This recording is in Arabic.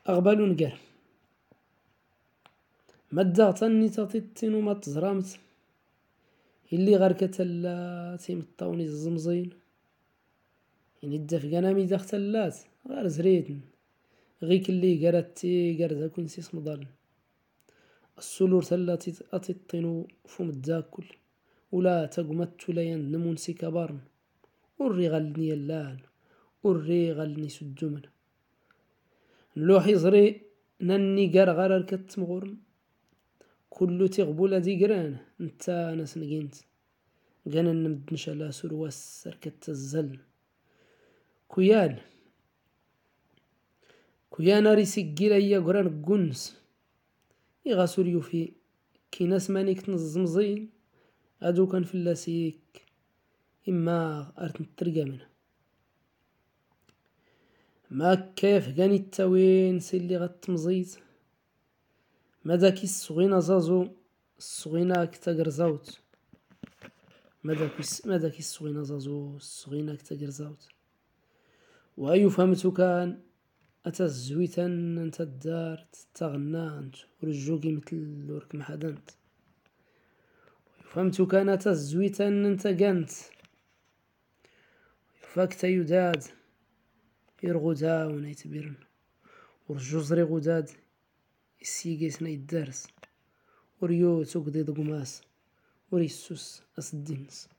أغبل نقر ما داغتني تطيطين وما تزرامت اللي غير كتلا تيمطاوني الزمزين يعني الدفقانا مي داخ تلات غير زريتن غيك اللي قراتي قرزا كنسي صمدال السلور تلا أتطينو فم الداكل ولا تقمت ولا يندمون سي كبارن وري غالني اللال وري غالني سجمن نلوحي زري نني قار غرر كتمغورن كلو تغبولا دي قران نتا ناس نقينت قانا نمد نشالا سرواس سركت الزل كيان ري سجيلا يا قران قنس يغاسور يوفي كي ناس مانيك تنزمزين ادو كان في اللاسيك إما أرت نترقى منه ما كيف غاني التاوين سي اللي غتمزيت ماداكي الصغينة زازو الصغينة كتاقر زاوت ماداكي الصغينة زازو الصغينة كتاقر زاوت وأيو فهمتو كان أتا الزويتان انت الدار تغنانت ورجوكي مثل ورك محدانت فهمتو كان أتا الزويتان انت قانت فاكتا يداد يرغدا ونيتبيرن ورجوزري غداد السيقيسنا يدارس وريو تقضي دقماس وريسوس أسدينس